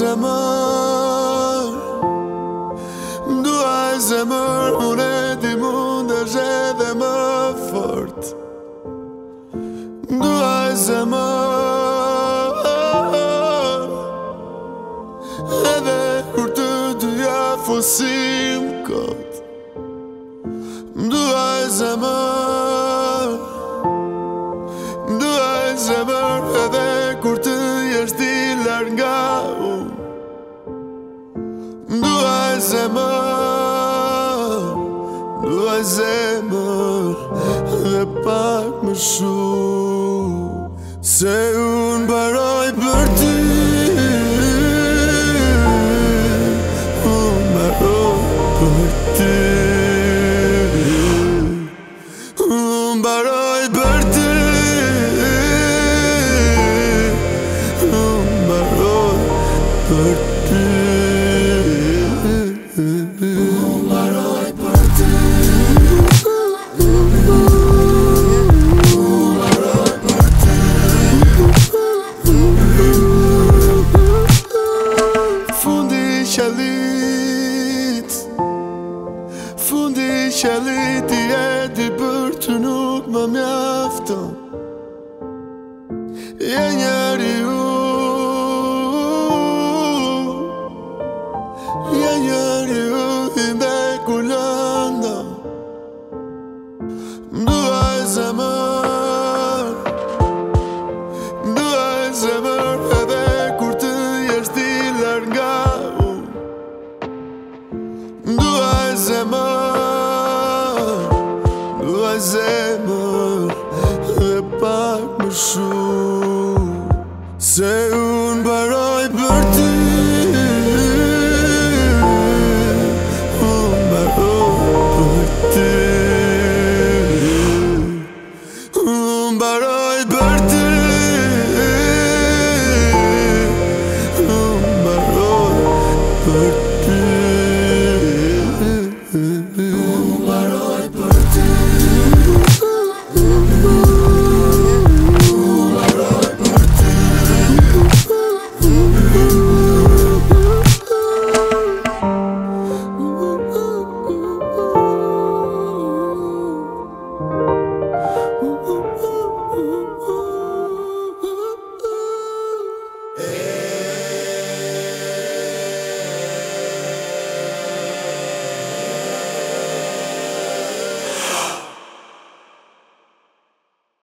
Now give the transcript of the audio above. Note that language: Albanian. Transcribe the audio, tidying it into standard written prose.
zemër, duaj zemër, unë e di mundesh edhe më fort. Duaj zemër, edhe kur të dyja fosim kot. Duaj zemër, duaj zemër, edhe kur të jesh ti larg nga unë. Duaj zemër, duaj zemër, dhe pak më shumë, se unë baroj për ty. Unë baroj për ty. Unë baroj për ty. Unë baroj për ty. Unë baroj për ty. Fundi qalit i edi për të nuk më mjafton. Je njeri je njeri i me kulanda. Duaj zemër, duaj zemër, edhe kur të jesh ti larg nga unë. Duaj zemër, duaj zemër, dhe pak më shumë, se